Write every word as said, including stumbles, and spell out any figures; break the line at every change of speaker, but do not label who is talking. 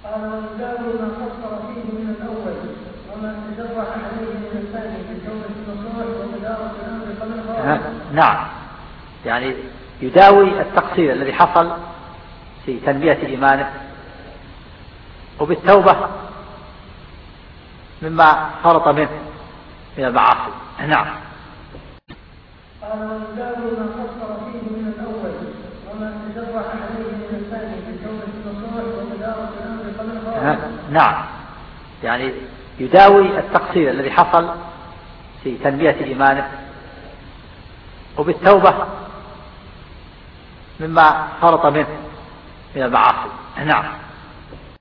قال ويداوي ما قصر فيه من الأول وما تجرح عليه من الثاني بكون النصوح وإدارة الأمر قبل الغاية.
نعم، يعني يداوي التقصير الذي حصل في تنمية إيمانه وبالتوبة مما فرط منه من المعاصي. نعم.
قال ويداوي ما قصر فيه من الأول وما تجرح عليه من الثاني بكون النصوح وإدارة الأمر قبل الغاية.
نعم، يعني يداوي التقصير الذي حصل في تنمية إيمانه وبالتوبة مما فرط منه من المعاصي. نعم.